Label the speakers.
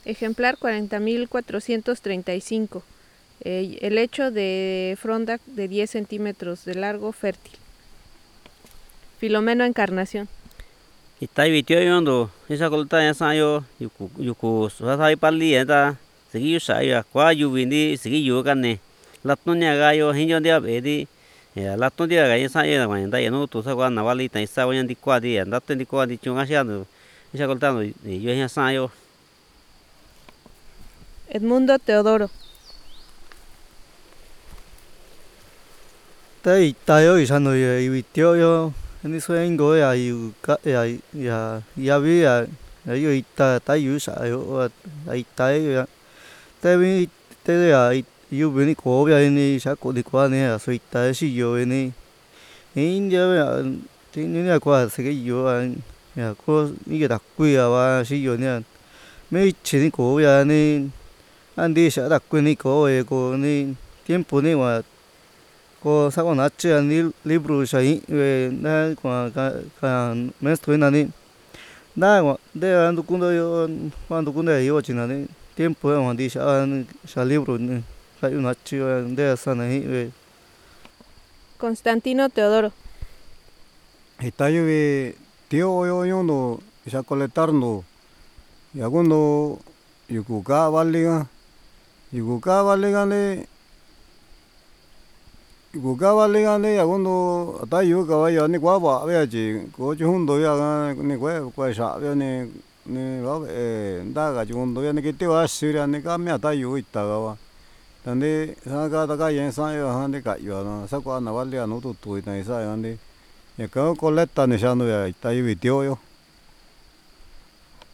Speaker 1: Ejemplar 40.435. Helecho de fronda de 10 centímetros de largo, fértil. Filomeno encarnación.
Speaker 2: Itai vitio yondo esa colta ya sayo yuku sai pali eta segi saya kwa yuvindi segi yugane latonya gayo hinyo dia bedi ya laton dia ga esa ya ma nda ya no to sa kwa na vali ta isa wa ndi kwa dia nda tendi kwa di chunga sia no esa colta no yo ya sayo.
Speaker 1: Edmundo Teodoro.
Speaker 3: Tai tayo isano ya vitio yo ni suengo ya ya vi ya yo ita tayo sayo ai tai ya tai tai ya yu beni ko ya ni sa ko di kwa ni ya so ita si yo ni india ya tin ni kwa se ke yo ya ko ni ke da ku ya wa si yo ni me chi ni ko ya ni andi sa da ku ni ko e ko ni tiempo ni wa ko sa ko na che ni libro sa i na kwa ka maestro na ni na wa de ando kundo yo cuando kundo yo china ni tiempo ya andi sa libro ni sa una chi de sa na i
Speaker 1: Constantino Teodoro.
Speaker 4: Itayo vi tío yo yondo isa coletarno yagundo yukuka valiga ne yagundo atayo kabayo ni kwa ba ya chi ko chundo ya ni kwa sa ya ni ba ndaga chundo ya ni kiti wa sira ni ka me atayo itaga wa tande sa ka ta ka yen sa yo han de ka yo no sa kwa na valiga no tu tu ita sa ya ni ya ka coleta ni sa no ya itayo vi tío yo.